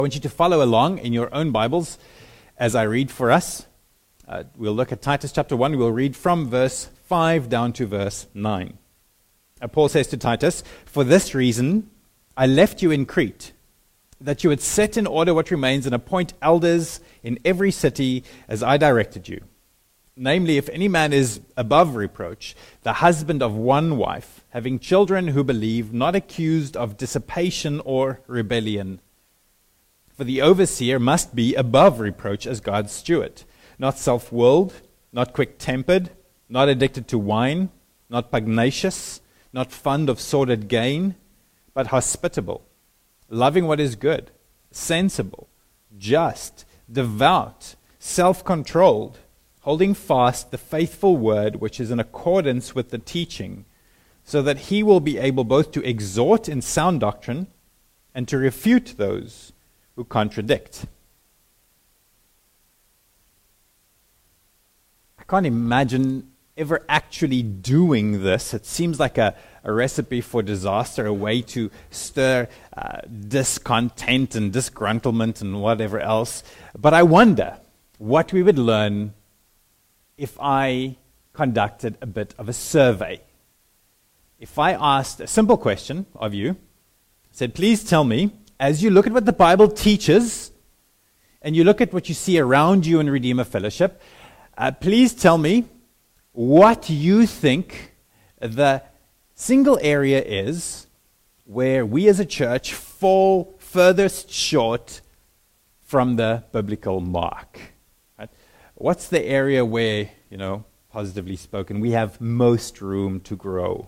I want you to follow along in your own Bibles as I read for us. We'll look at Titus chapter 1. We'll read from verse 5 down to verse 9. Paul says to Titus, "For this reason I left you in Crete, that you would set in order what remains and appoint elders in every city as I directed you. Namely, if any man is above reproach, the husband of one wife, having children who believe, not accused of dissipation or rebellion. For the overseer must be above reproach as God's steward, not self-willed, not quick-tempered, not addicted to wine, not pugnacious, not fond of sordid gain, but hospitable, loving what is good, sensible, just, devout, self-controlled, holding fast the faithful word which is in accordance with the teaching, so that he will be able both to exhort in sound doctrine and to refute those who contradict." I can't imagine ever actually doing this. It seems like a recipe for disaster, a way to stir discontent and disgruntlement and whatever else. But I wonder what we would learn if I conducted a bit of a survey. If I asked a simple question of you, said, please tell me, as you look at what the Bible teaches, and you look at what you see around you in Redeemer Fellowship, please tell me what you think the single area is where we as a church fall furthest short from the biblical mark. Right? What's the area where, positively spoken, we have most room to grow?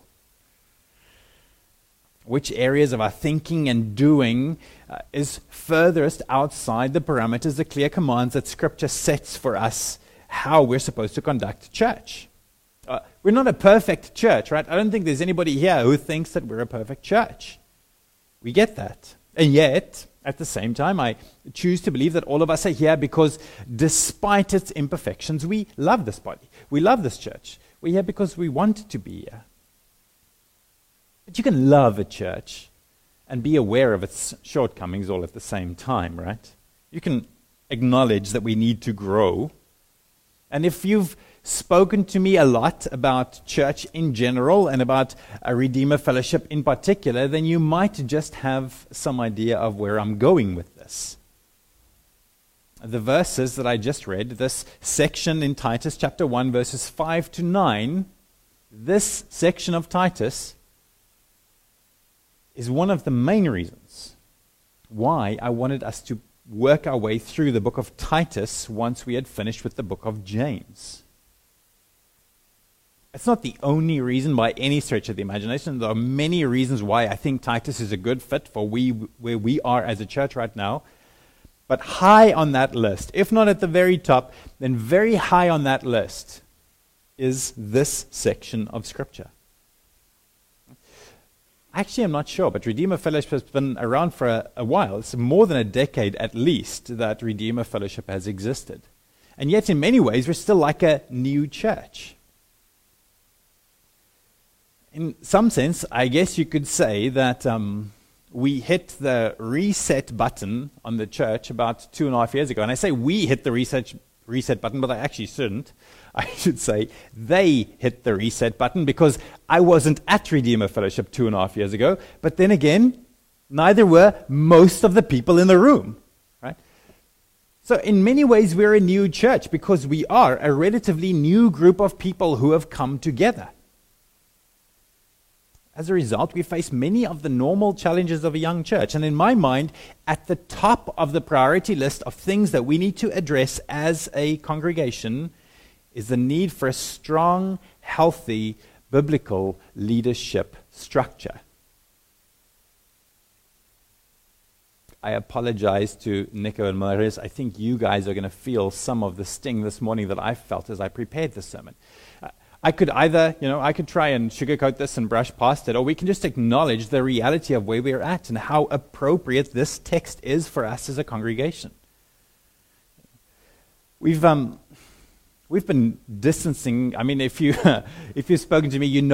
Which areas of our thinking and doing is furthest outside the parameters, the clear commands that Scripture sets for us how we're supposed to conduct church? We're not a perfect church, right? I don't think there's anybody here who thinks that we're a perfect church. We get that. And yet, at the same time, I choose to believe that all of us are here because despite its imperfections, we love this body. We love this church. We're here because we want to be here. But you can love a church and be aware of its shortcomings all at the same time, right? You can acknowledge that we need to grow. And if you've spoken to me a lot about church in general and about a Redeemer Fellowship in particular, then you might just have some idea of where I'm going with this. The verses that I just read, this section in Titus chapter 1, verses 5 to 9, this section of Titus is one of the main reasons why I wanted us to work our way through the book of Titus once we had finished with the book of James. It's not the only reason by any stretch of the imagination. There are many reasons why I think Titus is a good fit for where we are as a church right now. But high on that list, if not at the very top, then very high on that list is this section of Scripture. Actually, I'm not sure, but Redeemer Fellowship has been around for a while. It's more than a decade at least that Redeemer Fellowship has existed. And yet, in many ways, we're still like a new church. In some sense, I guess you could say that we hit the reset button on the church about 2.5 years ago. And I say we hit the reset button, but I actually shouldn't. I should say they hit the reset button because I wasn't at Redeemer Fellowship 2.5 years ago. But then again, neither were most of the people in the room. Right? So in many ways, we're a new church because we are a relatively new group of people who have come together. As a result, we face many of the normal challenges of a young church. And in my mind, at the top of the priority list of things that we need to address as a congregation is the need for a strong, healthy, biblical leadership structure. I apologize to Nico and Maris. I think you guys are going to feel some of the sting this morning that I felt as I prepared the sermon. I could either, I could try and sugarcoat this and brush past it, or we can just acknowledge the reality of where we're at and how appropriate this text is for us as a congregation. We've been distancing. I mean, if you've spoken to me,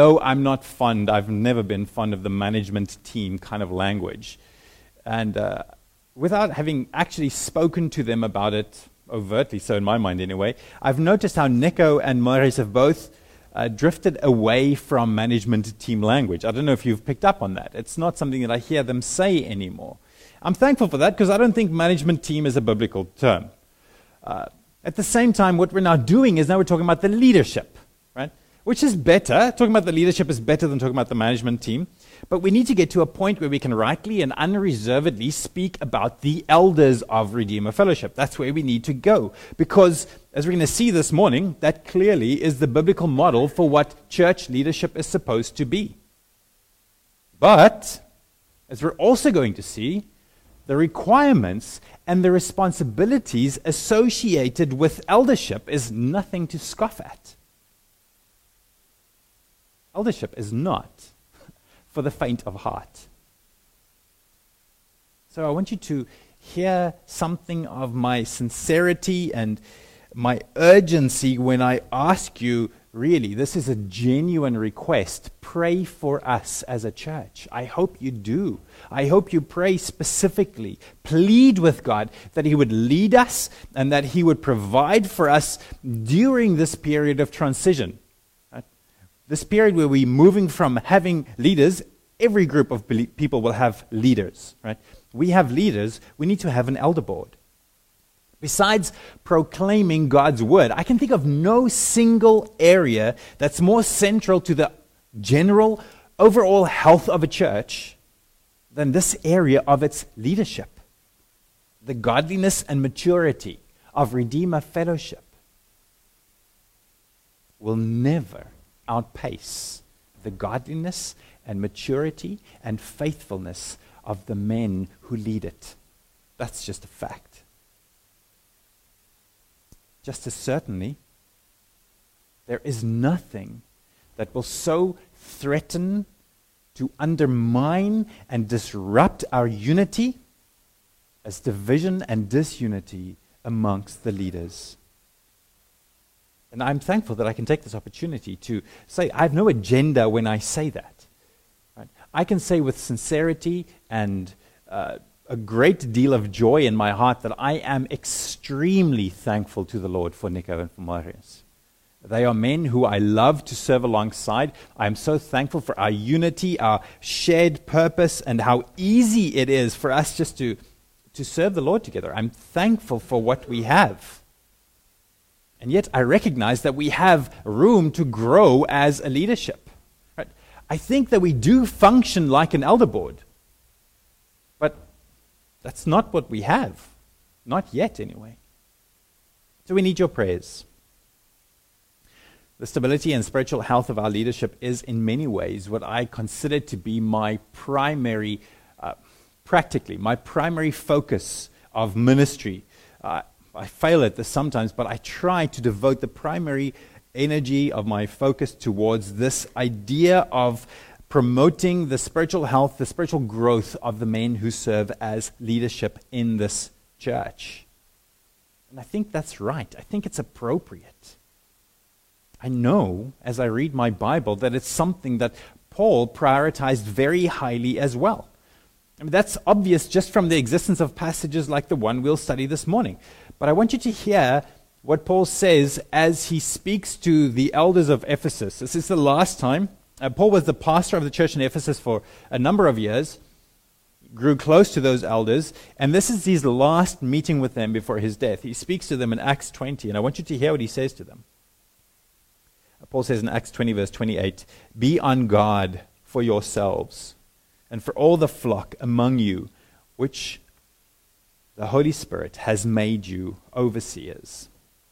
I've never been fond of the management team kind of language. And without having actually spoken to them about it overtly, so in my mind anyway, I've noticed how Nico and Marius have both drifted away from management team language. I don't know if you've picked up on that. It's not something that I hear them say anymore. I'm thankful for that because I don't think management team is a biblical term. At the same time, what we're now doing is now we're talking about the leadership, right? Which is better. Talking about the leadership is better than talking about the management team. But we need to get to a point where we can rightly and unreservedly speak about the elders of Redeemer Fellowship. That's where we need to go. Because, as we're going to see this morning, that clearly is the biblical model for what church leadership is supposed to be. But, as we're also going to see, the requirements and the responsibilities associated with eldership is nothing to scoff at. Eldership is not for the faint of heart. So I want you to hear something of my sincerity and my urgency when I ask you, really, this is a genuine request. Pray for us as a church. I hope you do. I hope you pray specifically. Plead with God that He would lead us and that He would provide for us during this period of transition. Right? This period where we're moving from having leaders, every group of people will have leaders. Right? We have leaders, we need to have an elder board. Besides proclaiming God's word, I can think of no single area that's more central to the general, overall health of a church than this area of its leadership. The godliness and maturity of Redeemer Fellowship will never outpace the godliness and maturity and faithfulness of the men who lead it. That's just a fact. Just as certainly, there is nothing that will so threaten to undermine and disrupt our unity as division and disunity amongst the leaders. And I'm thankful that I can take this opportunity to say, I have no agenda when I say that. Right? I can say with sincerity and a great deal of joy in my heart that I am extremely thankful to the Lord for Nico and for Marius. They are men who I love to serve alongside. I am so thankful for our unity, our shared purpose, and how easy it is for us just to serve the Lord together. I'm thankful for what we have. And yet I recognize that we have room to grow as a leadership. Right? I think that we do function like an elder board. But that's not what we have. Not yet, anyway. So we need your prayers. The stability and spiritual health of our leadership is in many ways what I consider to be my primary, practically, my primary focus of ministry. I fail at this sometimes, but I try to devote the primary energy of my focus towards this idea of promoting the spiritual health, the spiritual growth of the men who serve as leadership in this church. And I think that's right. I think it's appropriate. I know, as I read my Bible, that it's something that Paul prioritized very highly as well. I mean, that's obvious just from the existence of passages like the one we'll study this morning. But I want you to hear what Paul says as he speaks to the elders of Ephesus. This is the last time. Paul was the pastor of the church in Ephesus for a number of years, grew close to those elders, and this is his last meeting with them before his death. He speaks to them in Acts 20, and I want you to hear what he says to them. Paul says in Acts 20, verse 28, "Be on guard for yourselves and for all the flock among you, which the Holy Spirit has made you overseers,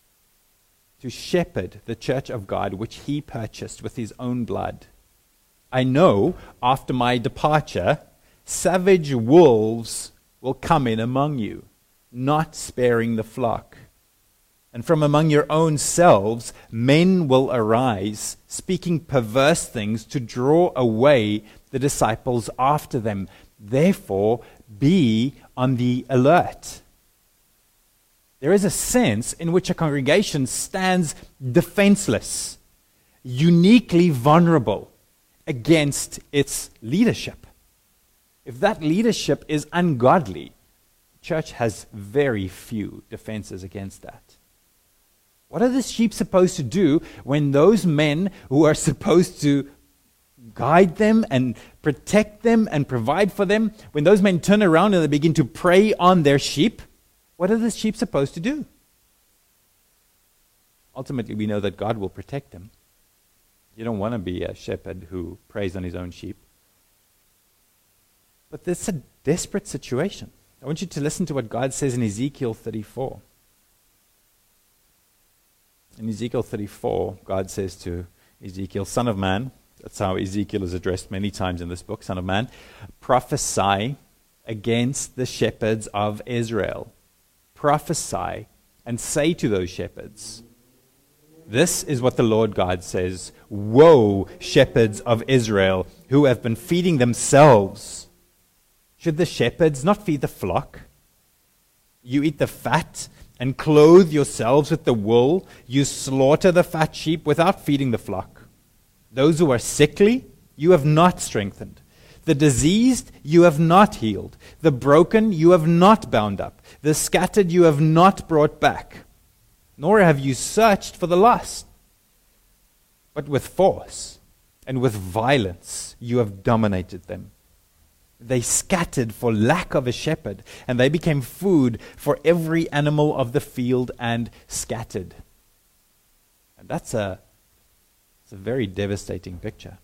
to shepherd the church of God, which he purchased with his own blood. I know, after my departure, savage wolves will come in among you, not sparing the flock. And from among your own selves, men will arise, speaking perverse things to draw away the disciples after them. Therefore, be on the alert." There is a sense in which a congregation stands defenseless, uniquely vulnerable against its leadership. If that leadership is ungodly, church has very few defenses against that. What are the sheep supposed to do when those men who are supposed to guide them and protect them and provide for them, when those men turn around and they begin to prey on their sheep, what are the sheep supposed to do? Ultimately, we know that God will protect them. You don't want to be a shepherd who preys on his own sheep. But this is a desperate situation. I want you to listen to what God says in Ezekiel 34. In Ezekiel 34, God says to Ezekiel, "Son of man," that's how Ezekiel is addressed many times in this book, "Son of man, prophesy against the shepherds of Israel. Prophesy and say to those shepherds, this is what the Lord God says, woe, shepherds of Israel, who have been feeding themselves. Should the shepherds not feed the flock? You eat the fat and clothe yourselves with the wool. You slaughter the fat sheep without feeding the flock. Those who are sickly, you have not strengthened. The diseased, you have not healed. The broken, you have not bound up. The scattered, you have not brought back. Nor have you searched for the lost. But with force and with violence, you have dominated them. They scattered for lack of a shepherd, and they became food for every animal of the field and scattered." And it's a very devastating picture.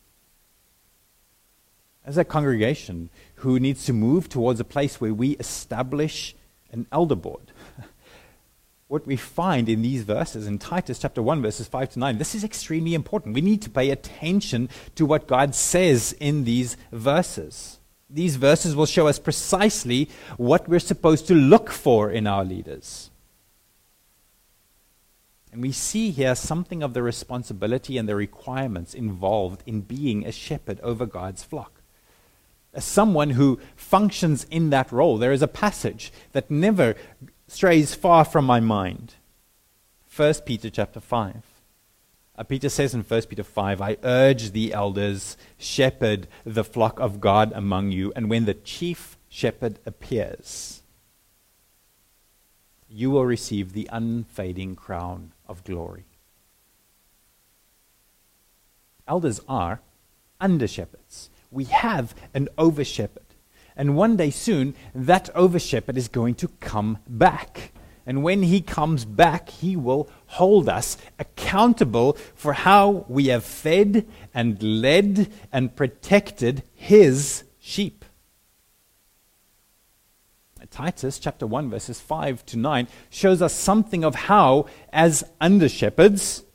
As a congregation who needs to move towards a place where we establish an elder board, what we find in these verses, in Titus chapter 1, verses 5 to 9, this is extremely important. We need to pay attention to what God says in these verses. These verses will show us precisely what we're supposed to look for in our leaders. And we see here something of the responsibility and the requirements involved in being a shepherd over God's flock. As someone who functions in that role, there is a passage that never strays far from my mind. 1 Peter chapter 5. Peter says in 1 Peter 5, "I urge the elders, shepherd the flock of God among you, and when the chief shepherd appears, you will receive the unfading crown of glory." Elders are under shepherds. We have an over shepherd. And one day soon, that over shepherd is going to come back. And when he comes back, he will hold us accountable for how we have fed and led and protected his sheep. Titus chapter 1, verses 5 to 9 shows us something of how, as under shepherds,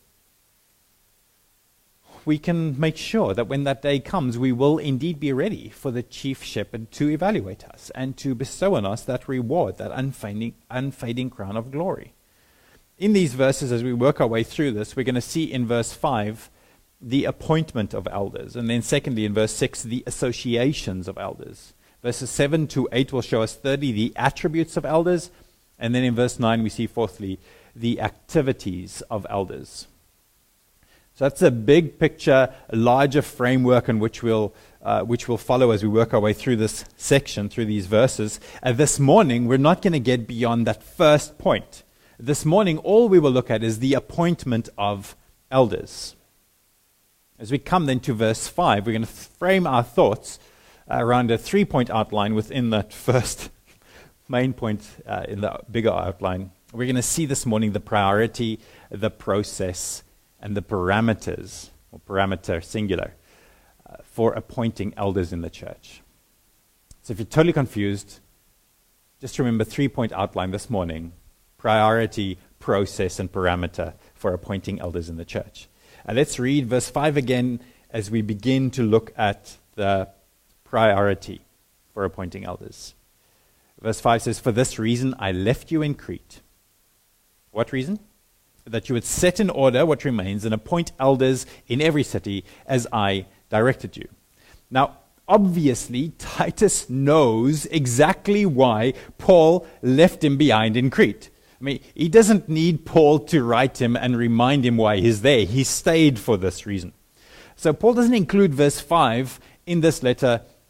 we can make sure that when that day comes, we will indeed be ready for the chief shepherd to evaluate us and to bestow on us that reward, that unfading crown of glory. In these verses, as we work our way through this, we're going to see in verse 5 the appointment of elders, and then secondly in verse 6 the associations of elders. Verses 7 to 8 will show us thirdly the attributes of elders, and then in verse 9 we see fourthly the activities of elders. So that's a big picture, a larger framework in which we'll follow as we work our way through this section, through these verses. This morning, we're not going to get beyond that first point. This morning, all we will look at is the appointment of elders. As we come then to verse 5, we're going to frame our thoughts around a 3-point outline within that first main point in the bigger outline. We're going to see this morning the priority, the process, and the parameters, or parameter singular, for appointing elders in the church. So if you're totally confused, just remember 3-point outline this morning: priority, process, and parameter for appointing elders in the church. Let's read verse 5 again as we begin to look at the priority for appointing elders. Verse 5 says, "For this reason I left you in Crete." What reason? That you would set in order what remains and appoint elders in every city as I directed you. Now, obviously, Titus knows exactly why Paul left him behind in Crete. I mean, he doesn't need Paul to write him and remind him why he's there. He stayed for this reason. So Paul doesn't include verse 5 in this letter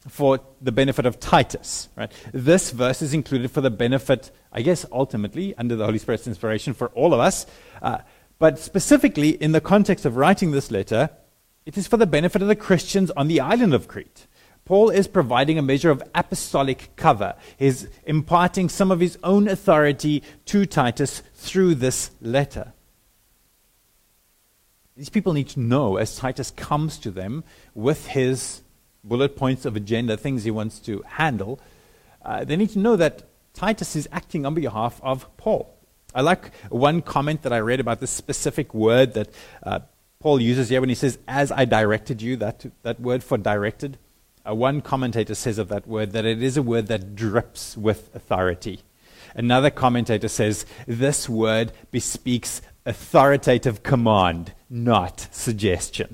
for the benefit of Titus. Right? This verse is included for the benefit, I guess, ultimately, under the Holy Spirit's inspiration for all of us. But specifically, in the context of writing this letter, it is for the benefit of the Christians on the island of Crete. Paul is providing a measure of apostolic cover. He's imparting some of his own authority to Titus through this letter. These people need to know, as Titus comes to them with his bullet points of agenda, things he wants to handle, they need to know that Titus is acting on behalf of Paul. I like one comment that I read about this specific word that Paul uses here when he says, "as I directed you," that word for directed. One commentator says of that word that it is a word that drips with authority. Another commentator says this word bespeaks authoritative command, not suggestion.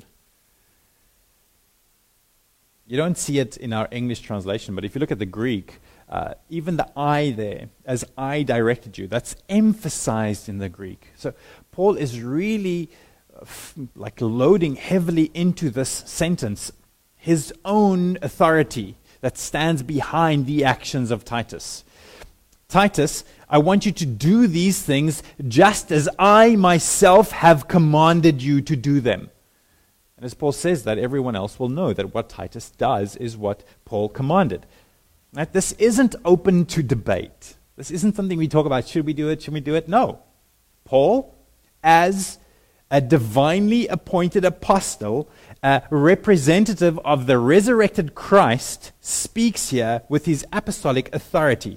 You don't see it in our English translation, but if you look at the Greek, even the "I" there, "as I directed you," that's emphasized in the Greek. So Paul is really like loading heavily into this sentence his own authority that stands behind the actions of Titus. Titus, I want you to do these things just as I myself have commanded you to do them. And as Paul says that, everyone else will know that what Titus does is what Paul commanded. Right? This isn't open to debate. This isn't something we talk about, should we do it, should we do it? No. Paul, as a divinely appointed apostle, a representative of the resurrected Christ, speaks here with his apostolic authority.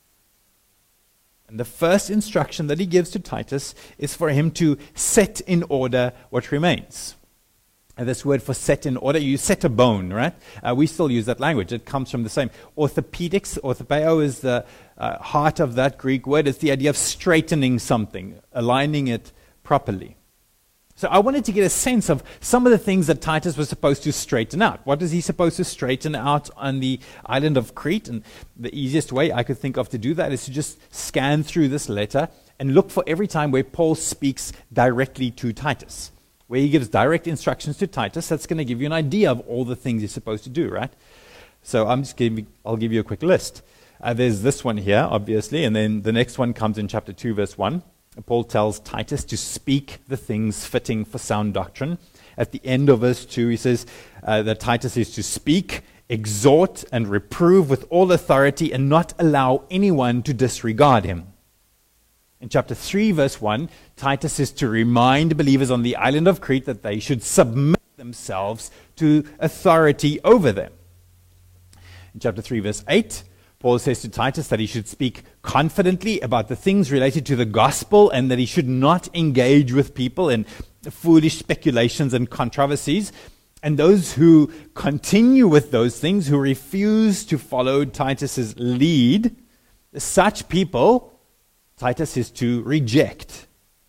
And the first instruction that he gives to Titus is for him to set in order what remains. And this word for set in order, you set a bone, right? We still use that language. It comes from the same. Orthopedics, orthopeo is the heart of that Greek word. It's the idea of straightening something, aligning it properly. So I wanted to get a sense of some of the things that Titus was supposed to straighten out. What is he supposed to straighten out on the island of Crete? And the easiest way I could think of to do that is to just scan through this letter and look for every time where Paul speaks directly to Titus, where he gives direct instructions to Titus. That's going to give you an idea of all the things he's supposed to do, right? So I'll give you a quick list. There's this one here, obviously, and then the next one comes in chapter 2, verse 1. Paul tells Titus to speak the things fitting for sound doctrine. At the end of verse 2, he says that Titus is to speak, exhort, and reprove with all authority and not allow anyone to disregard him. In chapter 3, verse 1, Titus is to remind believers on the island of Crete that they should submit themselves to authority over them. In chapter 3, verse 8, Paul says to Titus that he should speak confidently about the things related to the gospel and that he should not engage with people in foolish speculations and controversies. And those who continue with those things, who refuse to follow Titus's lead, such people, Titus is to reject.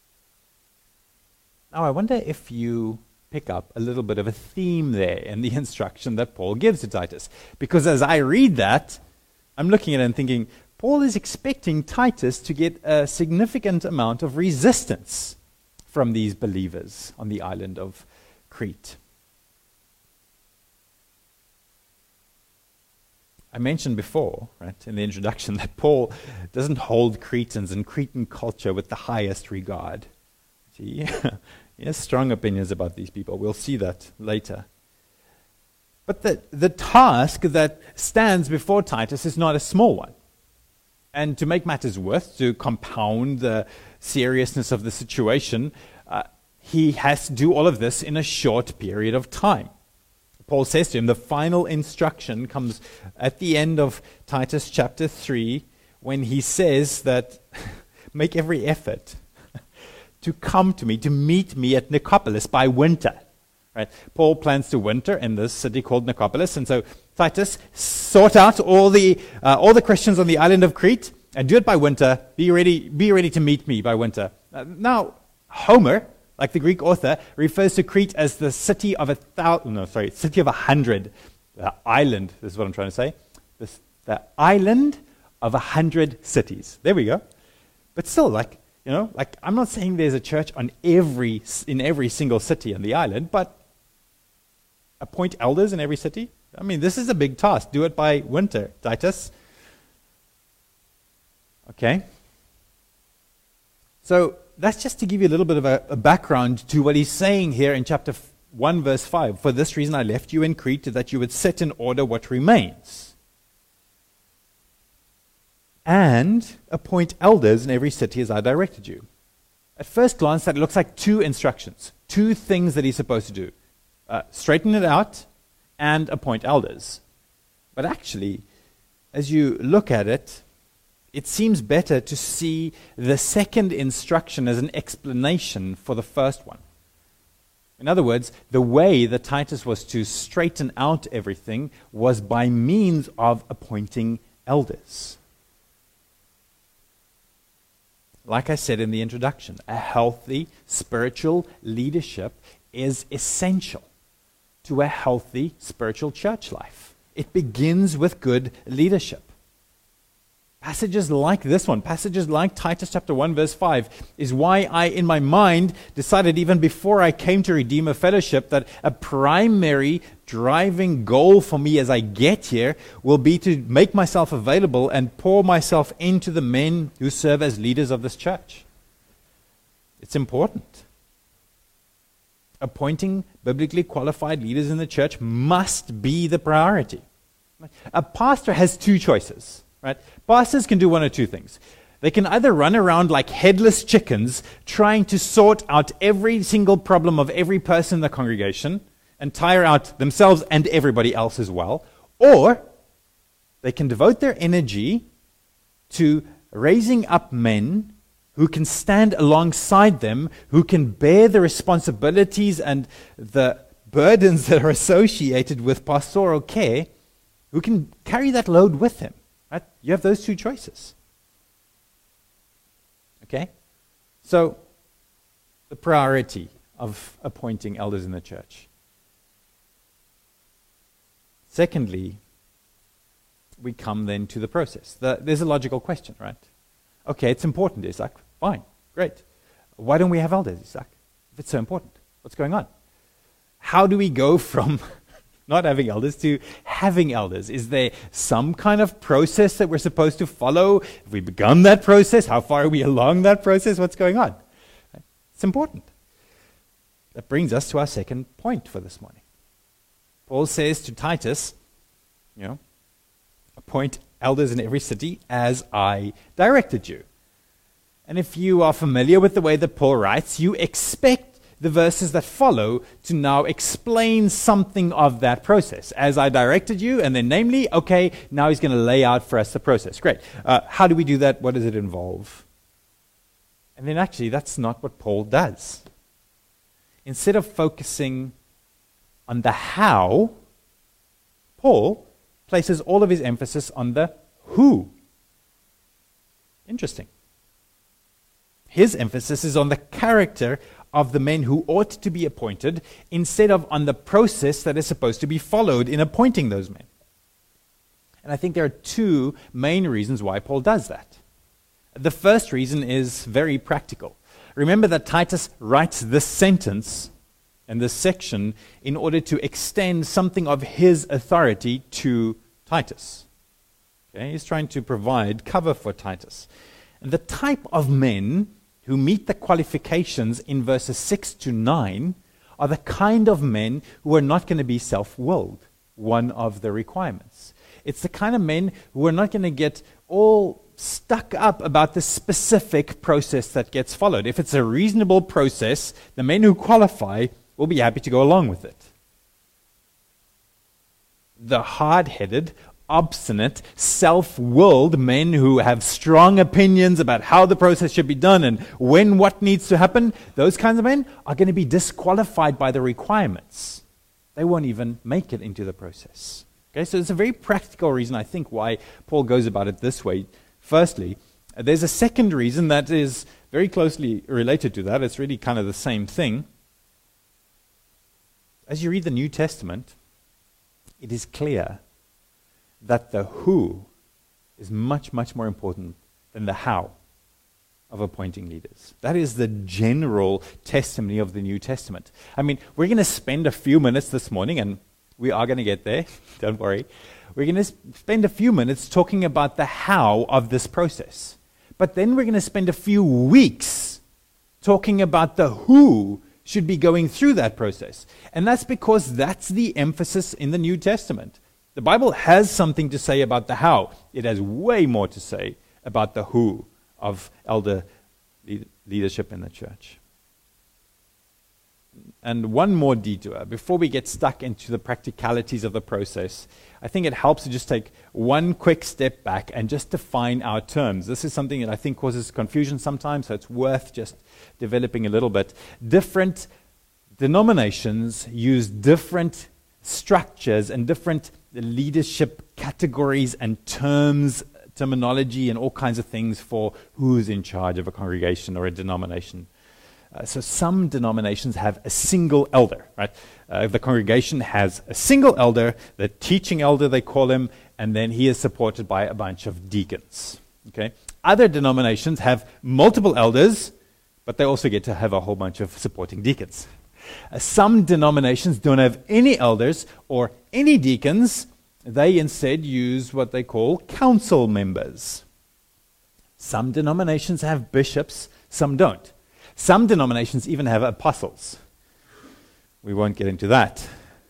Now, I wonder if you pick up a little bit of a theme there in the instruction that Paul gives to Titus. Because as I read that, I'm looking at it and thinking, Paul is expecting Titus to get a significant amount of resistance from these believers on the island of Crete. I mentioned before, right, in the introduction, that Paul doesn't hold Cretans and Cretan culture with the highest regard. He has strong opinions about these people. We'll see that later. But the task that stands before Titus is not a small one. And to make matters worse, to compound the seriousness of the situation, he has to do all of this in a short period of time. Paul says to him, the final instruction comes at the end of Titus chapter 3, when he says that make every effort to come to me, to meet me at Nicopolis by winter. Right? Paul plans to winter in this city called Nicopolis, and so Titus, sort out all the Christians on the island of Crete and do it by winter. Be ready to meet me by winter. Now, Homer, like the Greek author, refers to Crete as the city of city of 100. The island, this is what I'm trying to say. The island of 100 cities. There we go. But still, I'm not saying there's a church in every single city on the island, but appoint elders in every city, I mean, this is a big task. Do it by winter, Titus. Okay? So that's just to give you a little bit of a background to what he's saying here in chapter 1, verse 5. For this reason I left you in Crete, that you would set in order what remains, and appoint elders in every city as I directed you. At first glance, that looks like two instructions, two things that he's supposed to do. Straighten it out and appoint elders. But actually, as you look at it, it seems better to see the second instruction as an explanation for the first one. In other words, the way that Titus was to straighten out everything was by means of appointing elders. Like I said in the introduction, a healthy spiritual leadership is essential to a healthy spiritual church life. It begins with good leadership. Passages like this one, passages like Titus chapter 1 verse 5, is why I, in my mind, decided even before I came to Redeemer Fellowship that a primary driving goal for me as I get here will be to make myself available and pour myself into the men who serve as leaders of this church. It's important. Appointing biblically qualified leaders in the church must be the priority. A pastor has two choices. Right? Pastors can do one or two things. They can either run around like headless chickens trying to sort out every single problem of every person in the congregation and tire out themselves and everybody else as well, or they can devote their energy to raising up men who can stand alongside them, who can bear the responsibilities and the burdens that are associated with pastoral care, who can carry that load with him. Right? You have those two choices. Okay? So, the priority of appointing elders in the church. Secondly, we come then to the process. There's a logical question, right? Okay, it's important, Isaac. Fine, great. Why don't we have elders, Isaac? If it's so important, what's going on? How do we go from not having elders to having elders? Is there some kind of process that we're supposed to follow? Have we begun that process? How far are we along that process? What's going on? It's important. That brings us to our second point for this morning. Paul says to Titus, appoint elders in every city as I directed you. And if you are familiar with the way that Paul writes, you expect the verses that follow to now explain something of that process. As I directed you, and then namely, okay, now he's going to lay out for us the process. Great. How do we do that? What does it involve? And then actually, that's not what Paul does. Instead of focusing on the how, Paul places all of his emphasis on the who. Interesting. His emphasis is on the character of the men who ought to be appointed instead of on the process that is supposed to be followed in appointing those men. And I think there are two main reasons why Paul does that. The first reason is very practical. Remember that Titus writes this sentence and this section in order to extend something of his authority to Titus. Okay? He's trying to provide cover for Titus. And the type of men who meet the qualifications in verses 6 to 9 are the kind of men who are not going to be self-willed, one of the requirements. It's the kind of men who are not going to get all stuck up about the specific process that gets followed. If it's a reasonable process, the men who qualify will be happy to go along with it. The hard-headed, obstinate, self-willed men who have strong opinions about how the process should be done and when what needs to happen, those kinds of men are going to be disqualified by the requirements. They won't even make it into the process. Okay, so it's a very practical reason, I think, why Paul goes about it this way. Firstly, there's a second reason that is very closely related to that. It's really kind of the same thing. As you read the New Testament, it is clear that the who is much, much more important than the how of appointing leaders. That is the general testimony of the New Testament. I mean, we're going to spend a few minutes this morning, and We are going to get there. Don't worry. We're going to spend a few minutes talking about the how of this process. But then we're going to spend a few weeks talking about the who should be going through that process. And that's because that's the emphasis in the New Testament. The Bible has something to say about the how. It has way more to say about the who of elder leadership in the church. And one more detour. Before we get stuck into the practicalities of the process, I think it helps to just take one quick step back and just define our terms. This is something that I think causes confusion sometimes, so it's worth just developing a little bit. Different denominations use different structures and different leadership categories and terminology and all kinds of things for who's in charge of a congregation or a denomination. So some denominations have a single elder, right? The congregation has a single elder, the teaching elder they call him, and then he is supported by a bunch of deacons. Okay. Other denominations have multiple elders, but they also get to have a whole bunch of supporting deacons. Some denominations don't have any elders or any deacons. They instead use what they call council members. Some denominations have bishops, some don't. Some denominations even have apostles. We won't get into that.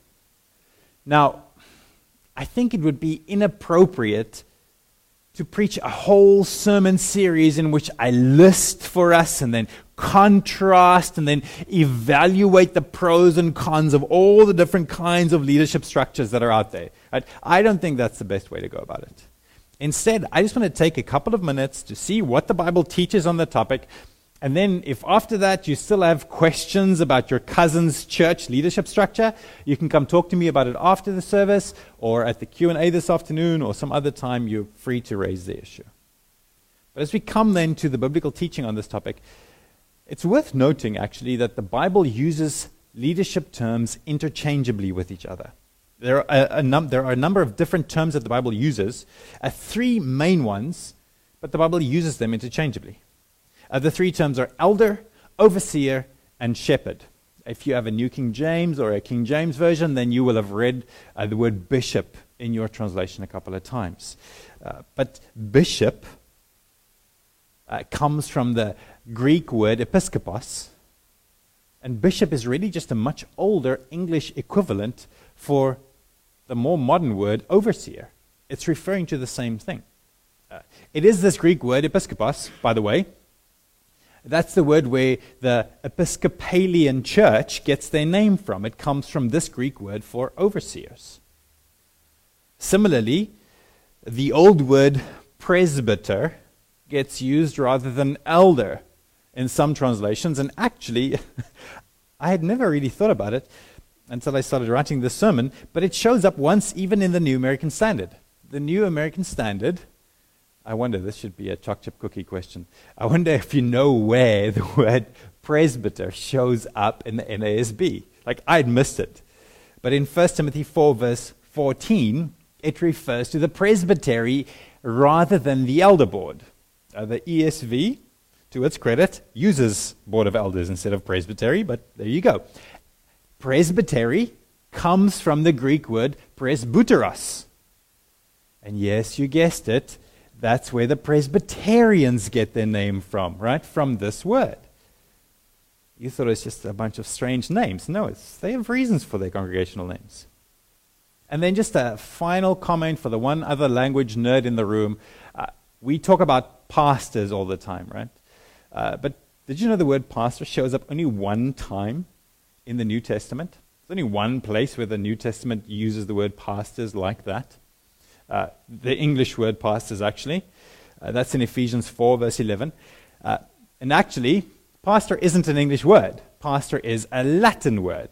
Now, I think it would be inappropriate to preach a whole sermon series in which I list for us and then contrast and then evaluate the pros and cons of all the different kinds of leadership structures that are out there. Right? I don't think that's the best way to go about it. Instead, I just want to take a couple of minutes to see what the Bible teaches on the topic. And then if after that you still have questions about your cousin's church leadership structure, you can come talk to me about it after the service or at the Q&A this afternoon or some other time. You're free to raise the issue. But as we come then to the biblical teaching on this topic, it's worth noting actually that the Bible uses leadership terms interchangeably with each other. There are a number of different terms that the Bible uses, three main ones, but the Bible uses them interchangeably. The three terms are elder, overseer, and shepherd. If you have a New King James or a King James version, then you will have read the word bishop in your translation a couple of times. But bishop comes from the Greek word episkopos, and bishop is really just a much older English equivalent for the more modern word overseer. It's referring to the same thing. It is this Greek word episkopos, by the way. That's the word where the Episcopalian church gets their name from. It comes from this Greek word for overseers. Similarly, the old word presbyter gets used rather than elder in some translations. And actually, I had never really thought about it until I started writing this sermon, but it shows up once even in the New American Standard. The New American Standard, I wonder, this should be a choc chip cookie question. I wonder if you know where the word presbyter shows up in the NASB. Like, I'd missed it. But in 1 Timothy 4, verse 14, it refers to the presbytery rather than the elder board. The ESV, to its credit, uses board of elders instead of presbytery, but there you go. Presbytery comes from the Greek word presbyteros. And yes, you guessed it, that's where the Presbyterians get their name from, right? From this word. You thought it was just a bunch of strange names. No, they have reasons for their congregational names. And then just a final comment for the one other language nerd in the room. We talk about pastors all the time, right? But did you know the word pastor shows up only one time in the New Testament? There's only one place where the New Testament uses the word pastors like that. The English word pastors, actually. That's in Ephesians 4, verse 11. And actually, pastor isn't an English word. Pastor is a Latin word.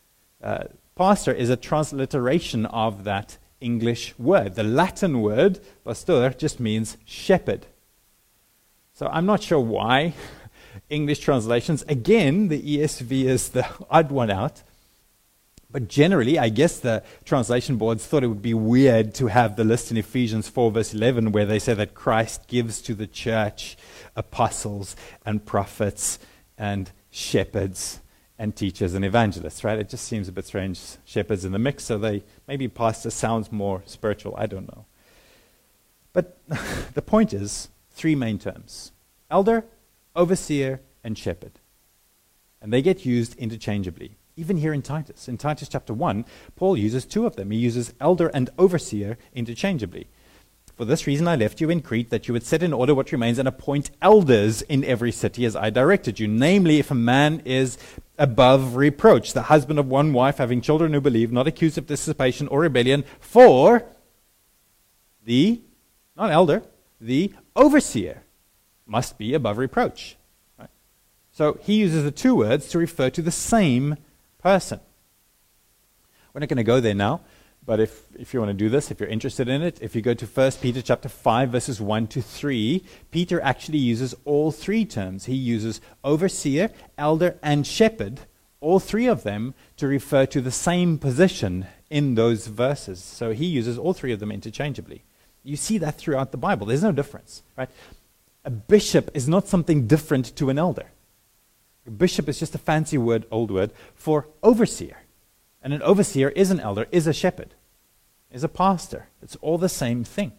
Pastor is a transliteration of that English word. The Latin word, pastor, just means shepherd. So I'm not sure why English translations, again, the ESV is the odd one out. But generally, I guess the translation boards thought it would be weird to have the list in Ephesians 4, verse 11, where they say that Christ gives to the church apostles and prophets and shepherds and teachers and evangelists, right? It just seems a bit strange, shepherds in the mix, so maybe pastor sounds more spiritual, I don't know. But the point is, three main terms: elder, overseer, and shepherd. And they get used interchangeably. Even here in Titus chapter 1, Paul uses two of them. He uses elder and overseer interchangeably. For this reason I left you in Crete, that you would set in order what remains and appoint elders in every city as I directed you. Namely, if a man is above reproach, the husband of one wife, having children who believe, not accused of dissipation or rebellion, for the, not elder, the overseer must be above reproach. Right? So he uses the two words to refer to the same person. We're not going to go there now, but if you want to do this, if you're interested in it, if you go to 1 Peter chapter 5, verses 1 to 3, Peter actually uses all three terms. He uses overseer, elder, and shepherd, all three of them, to refer to the same position in those verses. So he uses all three of them interchangeably. You see that throughout the Bible. There's no difference, right? A bishop is not something different to an elder. A bishop is just a fancy word, old word, for overseer. And an overseer is an elder, is a shepherd, is a pastor. It's all the same thing.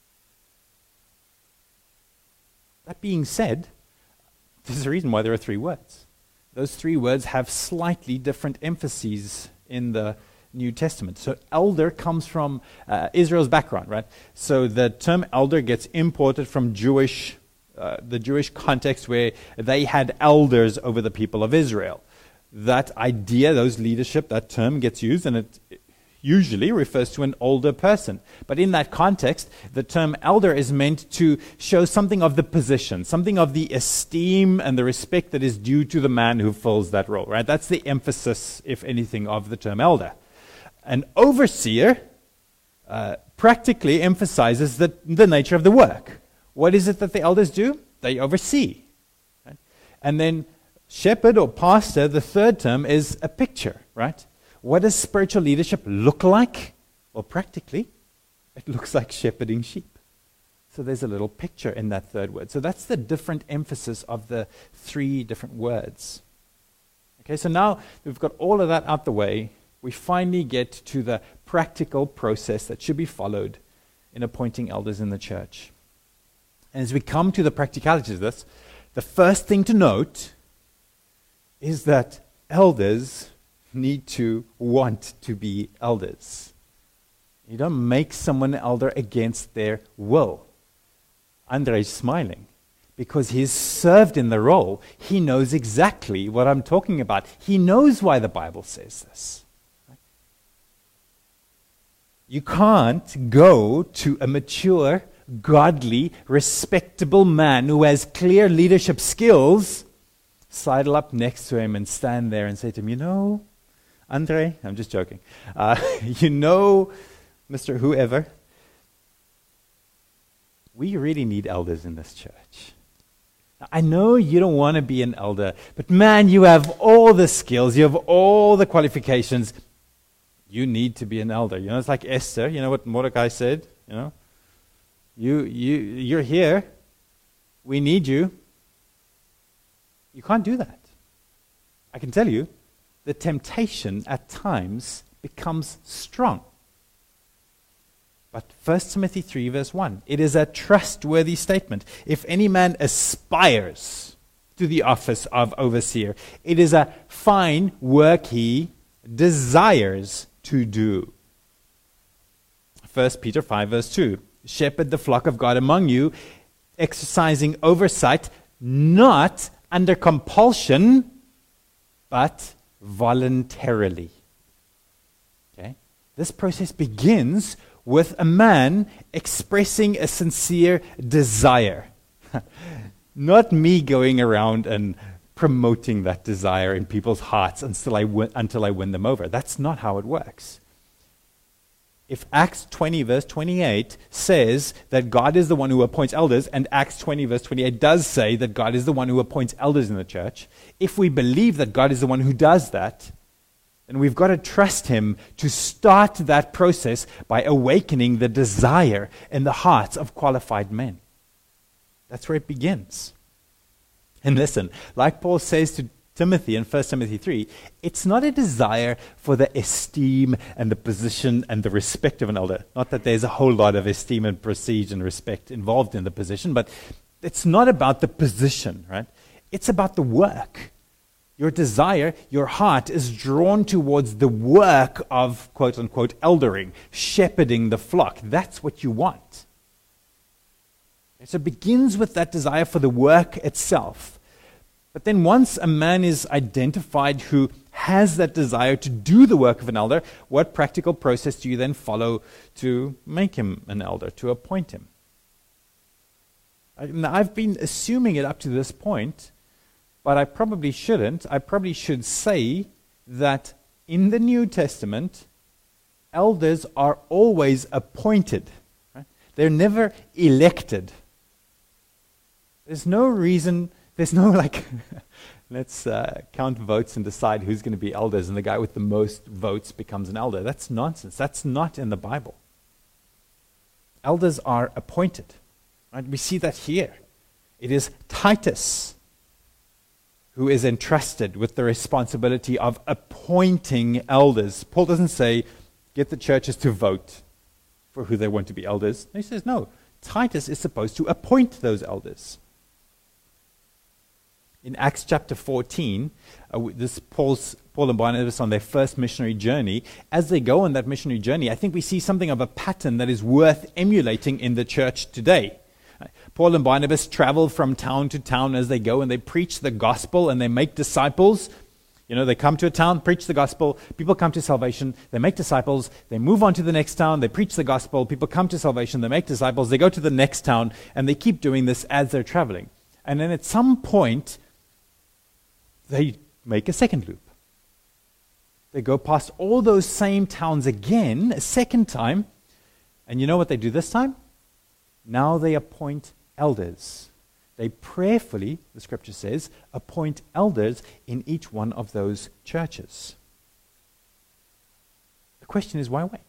That being said, there's a reason why there are three words. Those three words have slightly different emphases in the New Testament. So elder comes from Israel's background, right? So the term elder gets imported from the Jewish context where they had elders over the people of Israel. That idea, those leadership, that term gets used, and it usually refers to an older person. But in that context, the term elder is meant to show something of the position, something of the esteem and the respect that is due to the man who fills that role, right? That's the emphasis, if anything, of the term elder. An overseer practically emphasizes the nature of the work. What is it that the elders do? They oversee. Right? And then shepherd or pastor, the third term, is a picture, right? What does spiritual leadership look like? Well, practically, it looks like shepherding sheep. So there's a little picture in that third word. So that's the different emphasis of the three different words. Okay, so now we've got all of that out the way. We finally get to the practical process that should be followed in appointing elders in the church. And as we come to the practicalities of this, the first thing to note is that elders need to want to be elders. You don't make someone an elder against their will. Andre's smiling because he's served in the role. He knows exactly what I'm talking about. He knows why the Bible says this. You can't go to a mature, godly, respectable man who has clear leadership skills, sidle up next to him and stand there and say to him, you know, Andre, I'm just joking, you know, Mr. Whoever, we really need elders in this church. Now, I know you don't want to be an elder, but man, you have all the skills, you have all the qualifications. You need to be an elder. You know, it's like Esther. You know what Mordecai said? You know, you're here. We need you. You can't do that. I can tell you, the temptation at times becomes strong. But 1 Timothy 3 verse 1, it is a trustworthy statement. If any man aspires to the office of overseer, it is a fine work he desires to do. 1 Peter 5 verse 2, shepherd the flock of God among you, exercising oversight, not under compulsion, but voluntarily. Okay? This process begins with a man expressing a sincere desire. Not me going around and promoting that desire in people's hearts until I win them over. That's not how it works. If Acts 20 verse 28 says that God is the one who appoints elders, and Acts 20 verse 28 does say that God is the one who appoints elders in the church, if we believe that God is the one who does that, then we've got to trust Him to start that process by awakening the desire in the hearts of qualified men. That's where it begins. And listen, like Paul says to Timothy in 1 Timothy 3, it's not a desire for the esteem and the position and the respect of an elder. Not that there's a whole lot of esteem and prestige and respect involved in the position, but it's not about the position, right? It's about the work. Your desire, your heart is drawn towards the work of, quote unquote, eldering, shepherding the flock. That's what you want. So it begins with that desire for the work itself. But then once a man is identified who has that desire to do the work of an elder, what practical process do you then follow to make him an elder, to appoint him? Now, I've been assuming it up to this point, but I probably shouldn't. I probably should say that in the New Testament, elders are always appointed. Right? They're never elected. There's no reason, there's no let's count votes and decide who's going to be elders, and the guy with the most votes becomes an elder. That's nonsense. That's not in the Bible. Elders are appointed. Right? We see that here. It is Titus who is entrusted with the responsibility of appointing elders. Paul doesn't say, get the churches to vote for who they want to be elders. He says, no, Titus is supposed to appoint those elders. In Acts chapter 14, Paul and Barnabas on their first missionary journey. As they go on that missionary journey, I think we see something of a pattern that is worth emulating in the church today. Paul and Barnabas travel from town to town as they go, and they preach the gospel and they make disciples. You know, they come to a town, preach the gospel, people come to salvation, they make disciples, they move on to the next town, they preach the gospel, people come to salvation, they make disciples, they go to the next town, and they keep doing this as they're traveling. And then at some point, they make a second loop. They go past all those same towns again, a second time, and you know what they do this time? Now they appoint elders. They prayerfully, the scripture says, appoint elders in each one of those churches. The question is, why wait?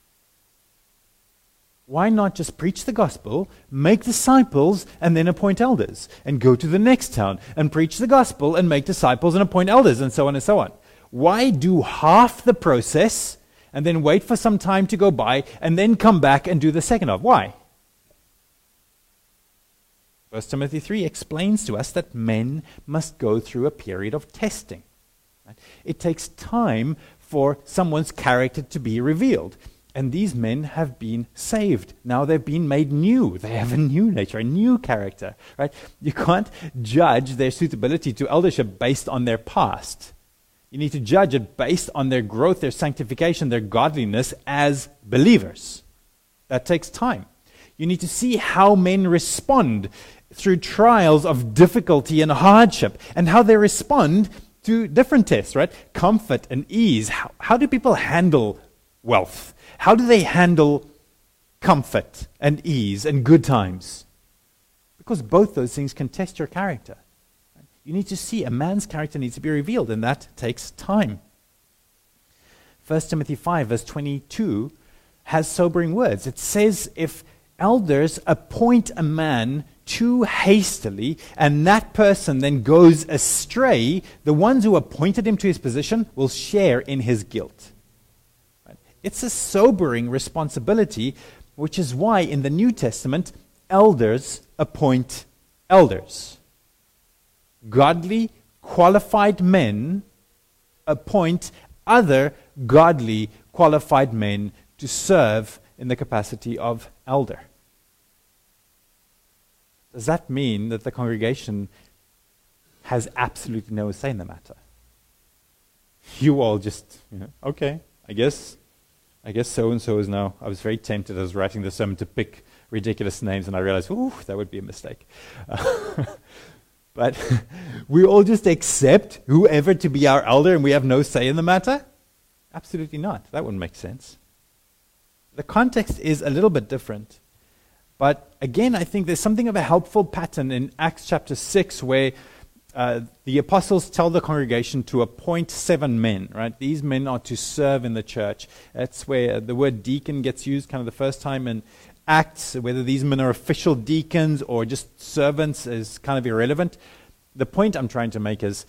Why not just preach the gospel, make disciples, and then appoint elders? And go to the next town and preach the gospel and make disciples and appoint elders, and so on and so on. Why do half the process and then wait for some time to go by and then come back and do the second half? Why? 1 Timothy 3 explains to us that men must go through a period of testing. Right? It takes time for someone's character to be revealed. And these men have been saved. Now they've been made new. They have a new nature, a new character. Right? You can't judge their suitability to eldership based on their past. You need to judge it based on their growth, their sanctification, their godliness as believers. That takes time. You need to see how men respond through trials of difficulty and hardship, and how they respond to different tests, right? Comfort and ease. How do people handle wealth? How do they handle comfort and ease and good times? Because both those things can test your character. You need to see a man's character needs to be revealed, and that takes time. 1 Timothy 5 verse 22 has sobering words. It says, if elders appoint a man too hastily, and that person then goes astray, the ones who appointed him to his position will share in his guilt. Right? It's a sobering responsibility, which is why in the New Testament, elders appoint elders. Godly, qualified men appoint other godly, qualified men to serve in the capacity of elder. Does that mean that the congregation has absolutely no say in the matter? You all just, okay, I guess so-and-so is now. I was very tempted. I was writing the sermon to pick ridiculous names, and I realized, that would be a mistake. But we all just accept whoever to be our elder, and we have no say in the matter? Absolutely not. That wouldn't make sense. The context is a little bit different. But again, I think there's something of a helpful pattern in Acts chapter 6 where the apostles tell the congregation to appoint 7 men, right? These men are to serve in the church. That's where the word deacon gets used kind of the first time in Acts. Whether these men are official deacons or just servants is kind of irrelevant. The point I'm trying to make is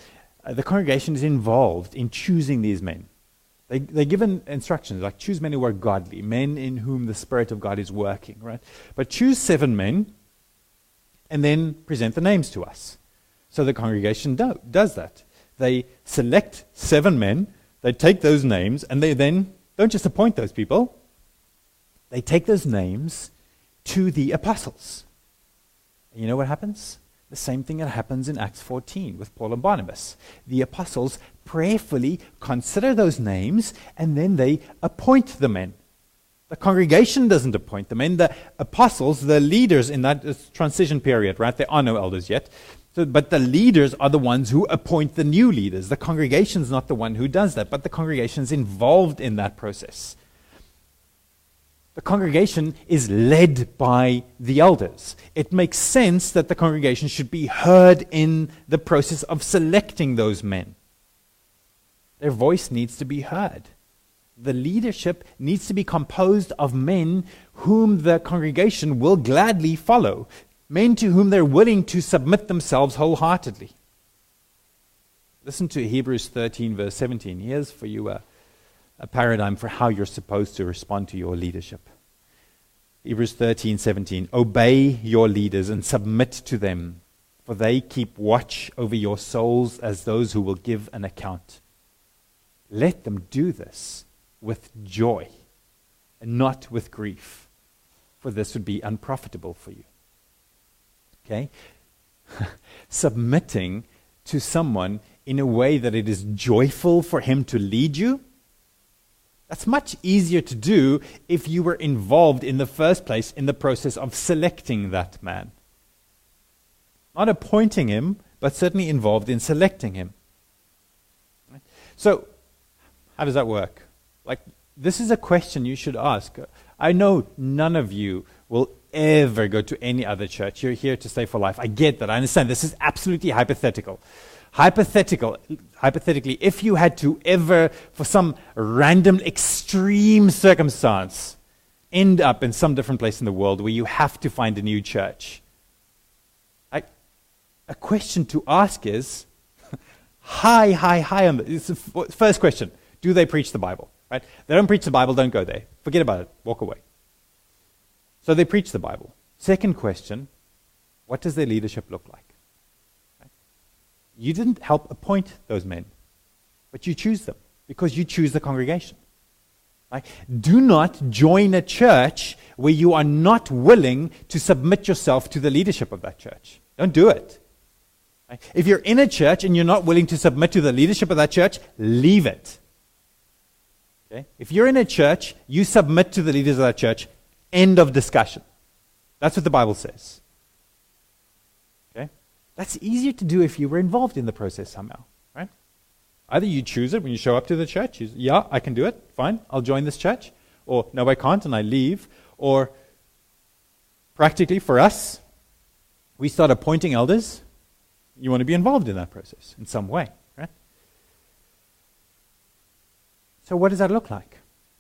the congregation is involved in choosing these men. They're given instructions, like choose men who are godly, men in whom the Spirit of God is working, right? But choose 7 men and then present the names to us. So the congregation does that. They select 7 men, they take those names, and they then don't just appoint those people, they take those names to the apostles. And you know what happens? The same thing that happens in Acts 14 with Paul and Barnabas. The apostles prayerfully consider those names, and then they appoint the men. The congregation doesn't appoint the men. The apostles, the leaders in that transition period, right? There are no elders yet. But the leaders are the ones who appoint the new leaders. The congregation's not the one who does that, but the congregation is involved in that process. The congregation is led by the elders. It makes sense that the congregation should be heard in the process of selecting those men. Their voice needs to be heard. The leadership needs to be composed of men whom the congregation will gladly follow, men to whom they're willing to submit themselves wholeheartedly. Listen to Hebrews 13, verse 17. Here's for you a paradigm for how you're supposed to respond to your leadership. Hebrews 13:17. Obey your leaders and submit to them, for they keep watch over your souls as those who will give an account. Let them do this with joy and not with grief, for this would be unprofitable for you. Okay? Submitting to someone in a way that it is joyful for him to lead you, that's much easier to do if you were involved in the first place in the process of selecting that man. Not appointing him, but certainly involved in selecting him. So, how does that work? Like, this is a question you should ask. I know none of you will ever go to any other church. You're here to stay for life. I get that. I understand. This is absolutely hypothetical. Hypothetically, if you had to ever, for some random extreme circumstance, end up in some different place in the world where you have to find a new church, a question to ask is, high on it's the first question, do they preach the Bible? Right? They don't preach the Bible, don't go there. Forget about it. Walk away. So they preach the Bible. Second question, what does their leadership look like? You didn't help appoint those men, but you choose them because you choose the congregation. Right? Do not join a church where you are not willing to submit yourself to the leadership of that church. Don't do it. Right? If you're in a church and you're not willing to submit to the leadership of that church, leave it. Okay? If you're in a church, you submit to the leaders of that church. End of discussion. That's what the Bible says. That's easier to do if you were involved in the process somehow, right? Either you choose it when you show up to the church, yeah, I can do it, fine, I'll join this church, or no, I can't, and I leave, or practically for us, we start appointing elders, you want to be involved in that process in some way, right? So what does that look like?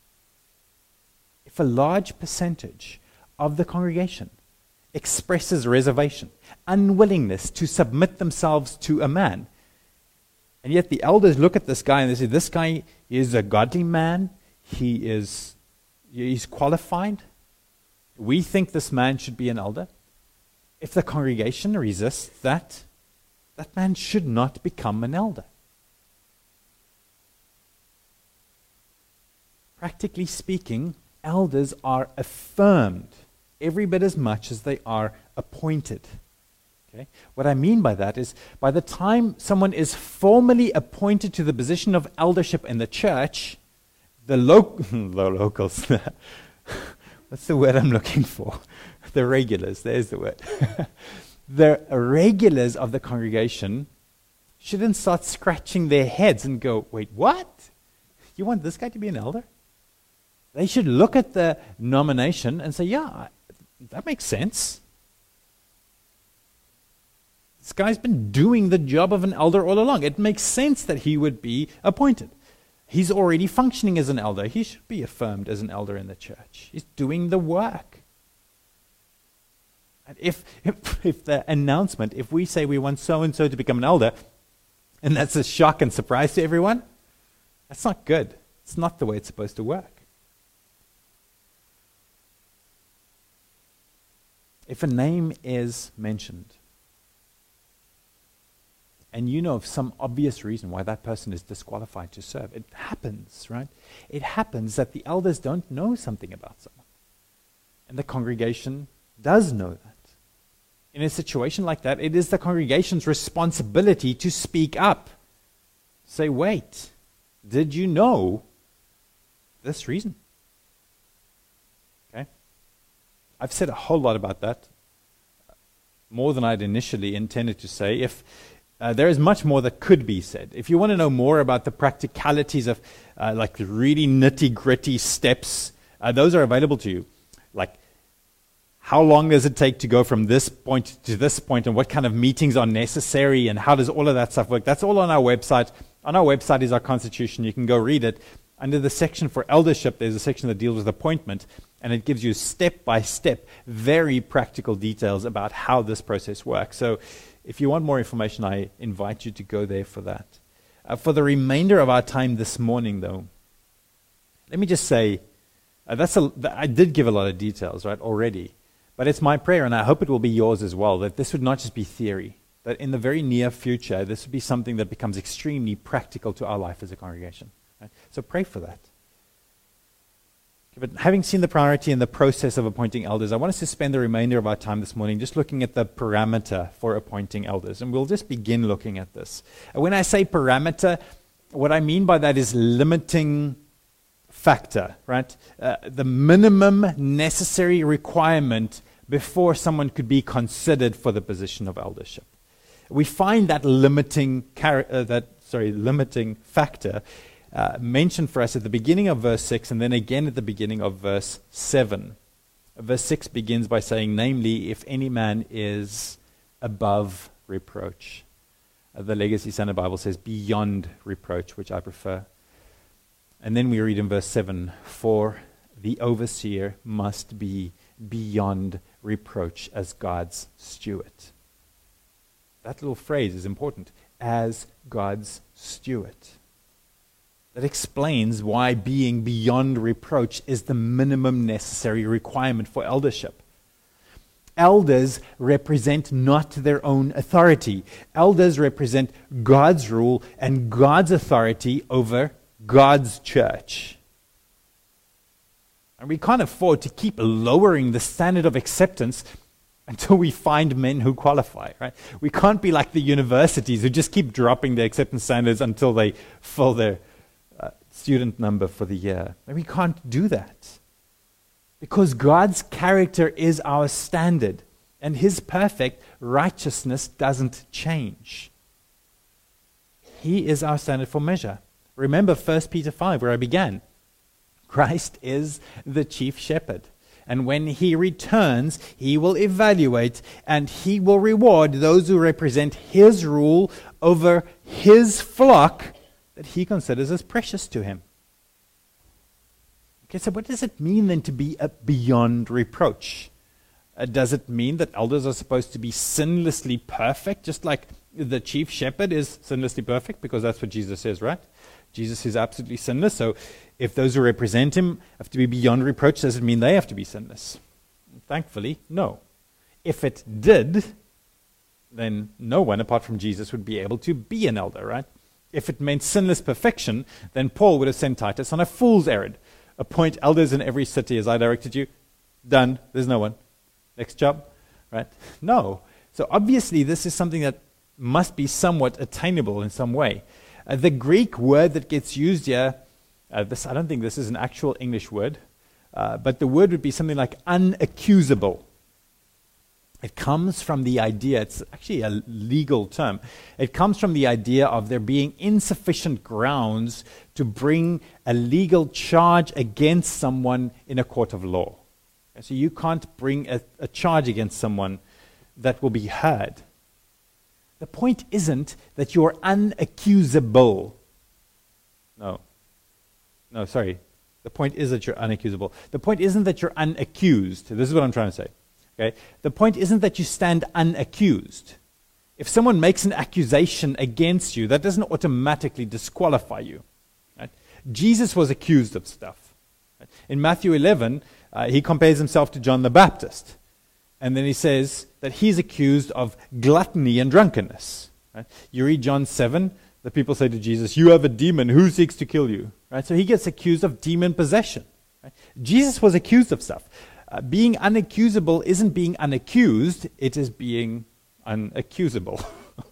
If a large percentage of the congregation expresses reservation, unwillingness to submit themselves to a man. And yet the elders look at this guy and they say, this guy is a godly man, he's qualified. We think this man should be an elder. If the congregation resists that, that man should not become an elder. Practically speaking, elders are affirmed every bit as much as they are appointed. Okay? What I mean by that is, by the time someone is formally appointed to the position of eldership in the church, the locals, what's the word I'm looking for? The regulars, there's the word. The regulars of the congregation shouldn't start scratching their heads and go, wait, what? You want this guy to be an elder? They should look at the nomination and say, yeah, that makes sense. This guy's been doing the job of an elder all along. It makes sense that he would be appointed. He's already functioning as an elder. He should be affirmed as an elder in the church. He's doing the work. And if the announcement, if we say we want so-and-so to become an elder, and that's a shock and surprise to everyone, that's not good. It's not the way it's supposed to work. If a name is mentioned, and you know of some obvious reason why that person is disqualified to serve, it happens, right? It happens that the elders don't know something about someone. And the congregation does know that. In a situation like that, it is the congregation's responsibility to speak up. Say, wait, did you know this reason? Okay? I've said a whole lot about that, more than I'd initially intended to say. If there is much more that could be said. If you want to know more about the practicalities of like really nitty-gritty steps, those are available to you. Like, how long does it take to go from this point to this point, and what kind of meetings are necessary, and how does all of that stuff work? That's all on our website. On our website is our constitution. You can go read it. Under the section for eldership, there's a section that deals with appointment, and it gives you step-by-step, very practical details about how this process works. So if you want more information, I invite you to go there for that. For the remainder of our time this morning, though, let me just say, I did give a lot of details, right, already. But it's my prayer, and I hope it will be yours as well, that this would not just be theory, that in the very near future, this would be something that becomes extremely practical to our life as a congregation. Right? So pray for that. But having seen the priority and the process of appointing elders, I want us to spend the remainder of our time this morning just looking at the parameter for appointing elders. And we'll just begin looking at this. When I say parameter, what I mean by that is limiting factor, right? The minimum necessary requirement before someone could be considered for the position of eldership. We find that limiting factor mentioned for us at the beginning of verse 6 and then again at the beginning of verse 7. Verse 6 begins by saying, namely, if any man is above reproach. The Legacy Standard Bible says beyond reproach, which I prefer. And then we read in verse 7, for the overseer must be beyond reproach as God's steward. That little phrase is important, as God's steward. That explains why being beyond reproach is the minimum necessary requirement for eldership. Elders represent not their own authority. Elders represent God's rule and God's authority over God's church. And we can't afford to keep lowering the standard of acceptance until we find men who qualify, right? We can't be like the universities who just keep dropping the acceptance standards until they fill their student number for the year. And we can't do that. Because God's character is our standard, and His perfect righteousness doesn't change. He is our standard for measure. Remember 1 Peter 5, where I began. Christ is the chief shepherd. And when He returns, He will evaluate and He will reward those who represent His rule over His flock that He considers as precious to Him. Okay, so what does it mean then to be beyond reproach? Does it mean that elders are supposed to be sinlessly perfect, just like the chief shepherd is sinlessly perfect? Because that's what Jesus says, right? Jesus is absolutely sinless, so if those who represent Him have to be beyond reproach, does it mean they have to be sinless? Thankfully, no. If it did, then no one apart from Jesus would be able to be an elder, right? If it meant sinless perfection, then Paul would have sent Titus on a fool's errand. Appoint elders in every city as I directed you. Done. There's no one. Next job, right? No. So obviously this is something that must be somewhat attainable in some way. The Greek word that gets used here, I don't think this is an actual English word, but the word would be something like unaccusable. It comes from the idea, it's actually a legal term, it comes from the idea of there being insufficient grounds to bring a legal charge against someone in a court of law. So you can't bring a charge against someone that will be heard. The point isn't that you're unaccusable. No, sorry. The point is that you're unaccusable. The point isn't that you're unaccused. This is what I'm trying to say. Okay? The point isn't that you stand unaccused. If someone makes an accusation against you, that doesn't automatically disqualify you. Right? Jesus was accused of stuff. Right? In Matthew 11, he compares himself to John the Baptist. And then he says that he's accused of gluttony and drunkenness. Right? You read John 7, the people say to Jesus, "You have a demon. Who seeks to kill you?" Right? So he gets accused of demon possession. Right? Jesus was accused of stuff. Being unaccusable isn't being unaccused, it is being unaccusable.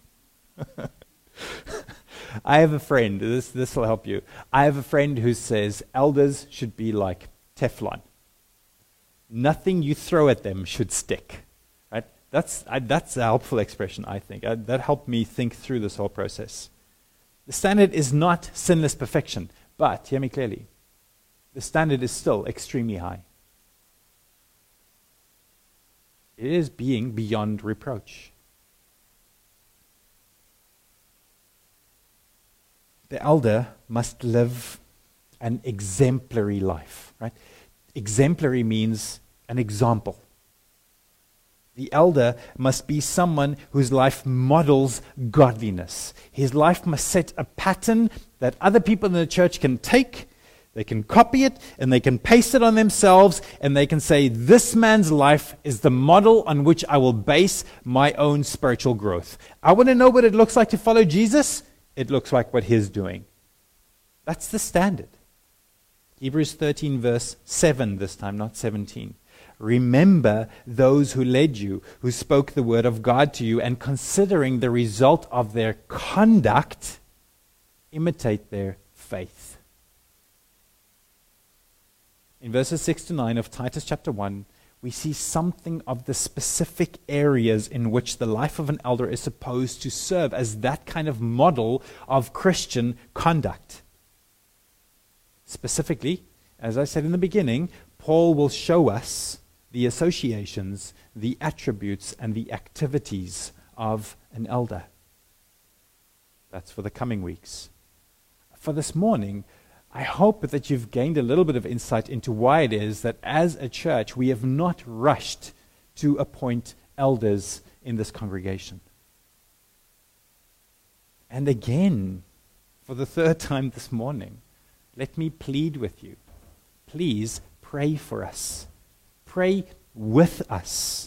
I have a friend, this will help you. I have a friend who says elders should be like Teflon. Nothing you throw at them should stick. Right? That's a helpful expression, I think. That helped me think through this whole process. The standard is not sinless perfection, but, hear me clearly, the standard is still extremely high. It is being beyond reproach. The elder must live an exemplary life, right? Exemplary means an example. The elder must be someone whose life models godliness. His life must set a pattern that other people in the church can take, they can copy it, and they can paste it on themselves, and they can say, this man's life is the model on which I will base my own spiritual growth. I want to know what it looks like to follow Jesus. It looks like what he's doing. That's the standard. Hebrews 13 verse 7 this time, not 17. Remember those who led you, who spoke the word of God to you, and considering the result of their conduct, imitate their faith. In verses 6 to 9 of Titus chapter 1, we see something of the specific areas in which the life of an elder is supposed to serve as that kind of model of Christian conduct. Specifically, as I said in the beginning, Paul will show us the associations, the attributes, and the activities of an elder. That's for the coming weeks. For this morning, I hope that you've gained a little bit of insight into why it is that as a church we have not rushed to appoint elders in this congregation. And again, for the third time this morning, let me plead with you. Please pray for us. Pray with us.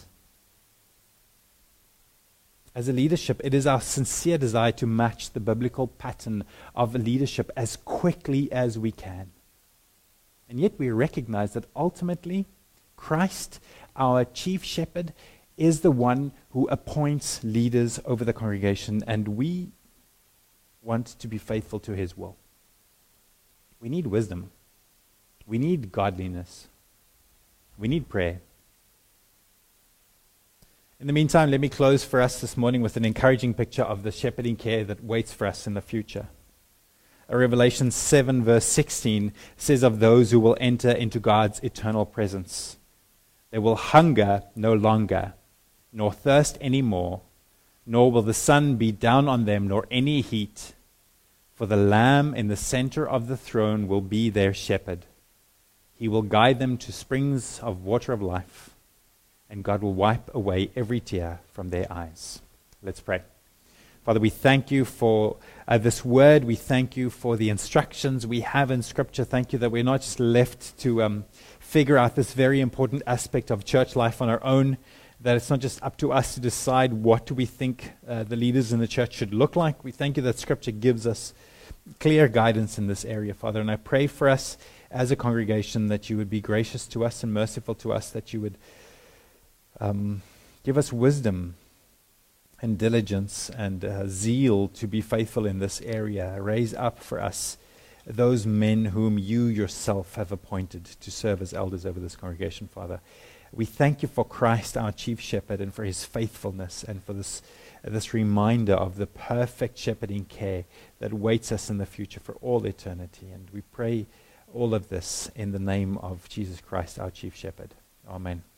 As a leadership, it is our sincere desire to match the biblical pattern of leadership as quickly as we can. And yet we recognize that ultimately, Christ, our chief shepherd, is the one who appoints leaders over the congregation, and we want to be faithful to his will. We need wisdom. We need godliness. We need prayer. In the meantime, let me close for us this morning with an encouraging picture of the shepherding care that waits for us in the future. Revelation 7 verse 16 says of those who will enter into God's eternal presence, they will hunger no longer, nor thirst any more, nor will the sun beat down on them, nor any heat. For the Lamb in the center of the throne will be their shepherd. He will guide them to springs of water of life, and God will wipe away every tear from their eyes. Let's pray. Father, we thank you for this word. We thank you for the instructions we have in Scripture. Thank you that we're not just left to figure out this very important aspect of church life on our own, that it's not just up to us to decide what do we think the leaders in the church should look like. We thank you that Scripture gives us clear guidance in this area, Father. And I pray for us as a congregation that you would be gracious to us and merciful to us, that you would give us wisdom and diligence and zeal to be faithful in this area. Raise up for us those men whom you yourself have appointed to serve as elders over this congregation, Father. We thank you for Christ, our chief shepherd, and for his faithfulness, and for this reminder of the perfect shepherding care that waits us in the future for all eternity. And we pray all of this in the name of Jesus Christ, our chief shepherd. Amen.